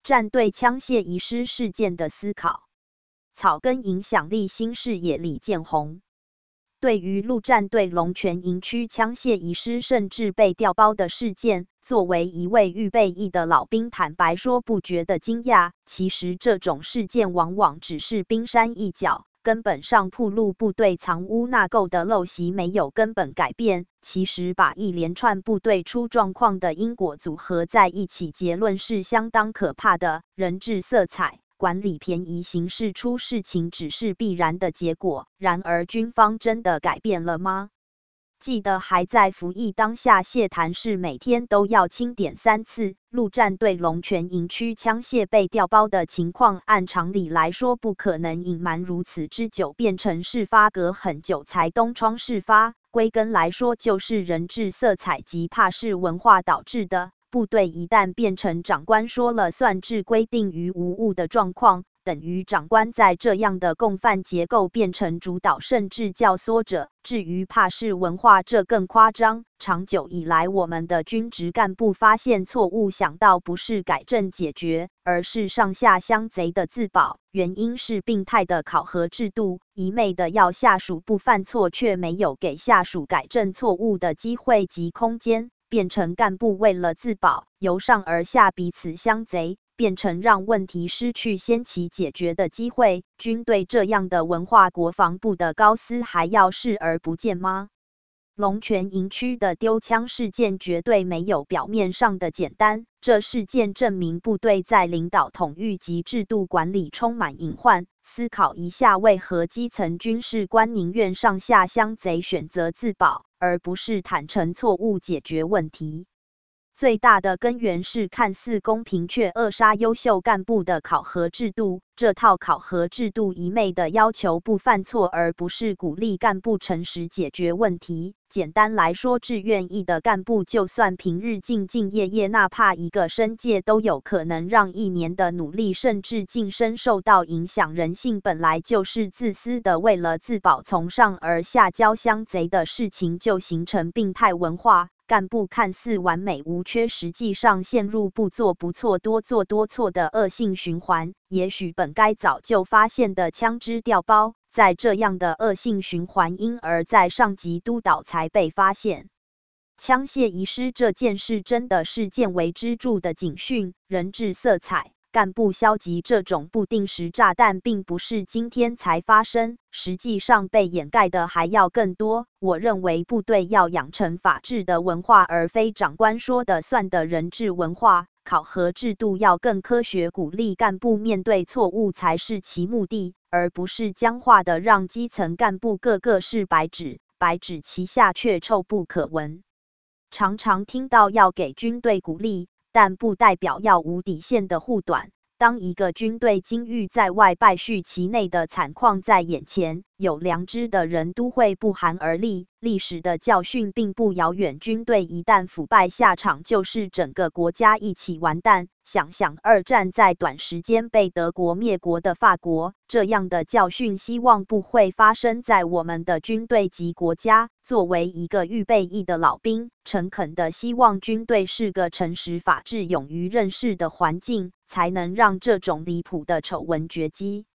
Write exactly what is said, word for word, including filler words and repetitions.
战对枪械遗失事件的思考。草根影响力新视野李建宏对于陆战队龙泉营区枪械遗失甚至被调包的事件，作为一位预备役的老兵，坦白说不觉得惊讶。其实这种事件往往只是冰山一角，根本上暴露部队藏污纳垢的陋习没有根本改变。其实把一连串部队出状况的因果组合在一起，结论是相当可怕的。人治色彩。管理便宜行事出事情只是必然的结果，然而军方真的改变了吗？记得还在服役当下，谢谭是每天都要清点三次。陆战队龙泉营区枪械被调包的情况，按常理来说不可能隐瞒如此之久，变成事发隔很久才东窗事发。归根来说，就是人治色彩及怕事文化导致的。部队一旦变成长官说了算制规定于无误的状况，等于长官在这样的共犯结构变成主导甚至教唆者。至于怕事文化，这更夸张。长久以来，我们的军职干部发现错误，想到不是改正解决，而是上下乡贼的自保。原因是病态的考核制度，一昧的要下属不犯错，却没有给下属改正错误的机会及空间。变成干部为了自保，由上而下彼此相贼，变成让问题失去先期解决的机会。军队这样的文化，国防部的高司还要视而不见吗？龙泉营区的丢枪事件绝对没有表面上的简单，这事件证明部队在领导统御及制度管理充满隐患。思考一下，为何基层军事官宁愿上下相贼，选择自保，而不是坦诚错误解决问题？最大的根源是看似公平却扼杀优秀干部的考核制度。这套考核制度一昧的要求不犯错，而不是鼓励干部诚实解决问题。简单来说，志愿役的干部就算平日兢兢业业，哪怕一个升阶，都有可能让一年的努力甚至晋升受到影响。人性本来就是自私的，为了自保，从上而下教相贼的事情，就形成病态文化。干部看似完美无缺，实际上陷入不做不错，多做多错的恶性循环。也许本该早就发现的枪支调包，在这样的恶性循环，因而在上级督导才被发现。枪械遗失这件事真的是见微知著的警讯，人治色彩。干部消极这种不定时炸弹并不是今天才发生，实际上被掩盖的还要更多。我认为部队要养成法治的文化，而非长官说的算的人治文化。考核制度要更科学，鼓励干部面对错误才是其目的，而不是僵化的让基层干部个个是白纸，白纸其下却臭不可闻。常常听到要给军队鼓励，但不代表要无底线的护短。当一个军队金玉在外，败絮其内的惨况在眼前，有良知的人都会不寒而栗。历史的教训并不遥远，军队一旦腐败，下场就是整个国家一起完蛋。想想二战在短时间被德国灭国的法国，这样的教训希望不会发生在我们的军队及国家。作为一个预备役的老兵，诚恳的希望军队是个诚实、法治、勇于认识的环境，才能让这种离谱的丑闻绝迹。